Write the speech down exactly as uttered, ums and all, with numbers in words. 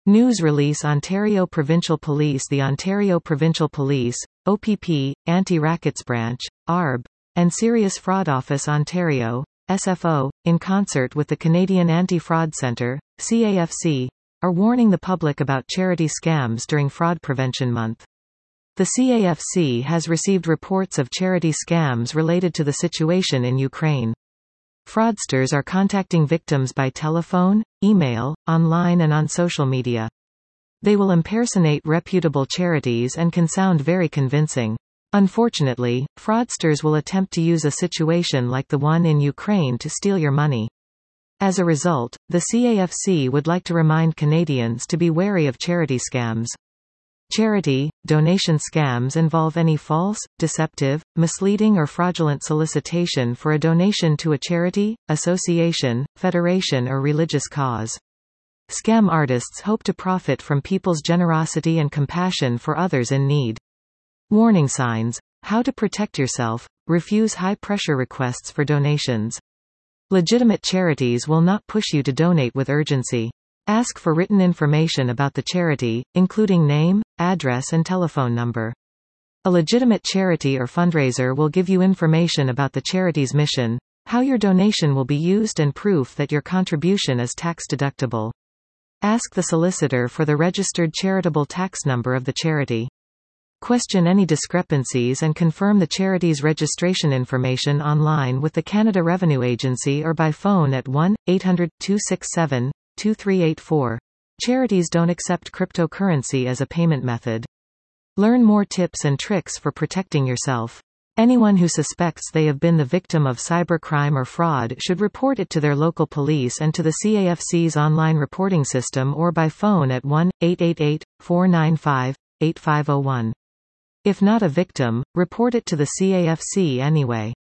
News release Ontario Provincial Police The Ontario Provincial Police, O P P, Anti-Rackets Branch, A R B, and Serious Fraud Office Ontario, S F O, in concert with the Canadian Anti-Fraud Centre, C A F C, are warning the public about charity scams during Fraud Prevention Month. The C A F C has received reports of charity scams related to the situation in Ukraine. Fraudsters are contacting victims by telephone, email, online and on social media. They will impersonate reputable charities and can sound very convincing. Unfortunately, fraudsters will attempt to use a situation like the one in Ukraine to steal your money. As a result, the C A F C would like to remind Canadians to be wary of charity scams. Charity, donation scams involve any false, deceptive, misleading or fraudulent solicitation for a donation to a charity, association, federation or religious cause. Scam artists hope to profit from people's generosity and compassion for others in need. Warning signs: how to protect yourself, refuse high-pressure requests for donations. Legitimate charities will not push you to donate with urgency. Ask for written information about the charity, including name, address and telephone number. A legitimate charity or fundraiser will give you information about the charity's mission, how your donation will be used and proof that your contribution is tax-deductible. Ask the solicitor for the registered charitable tax number of the charity. Question any discrepancies and confirm the charity's registration information online with the Canada Revenue Agency or by phone at one eight hundred, two six seven, two three eight four. Charities don't accept cryptocurrency as a payment method. Learn more tips and tricks for protecting yourself. Anyone who suspects they have been the victim of cybercrime or fraud should report it to their local police and to the C A F C's online reporting system or by phone at one eight eight eight, four nine five, eight five zero one. If not a victim, report it to the C A F C anyway.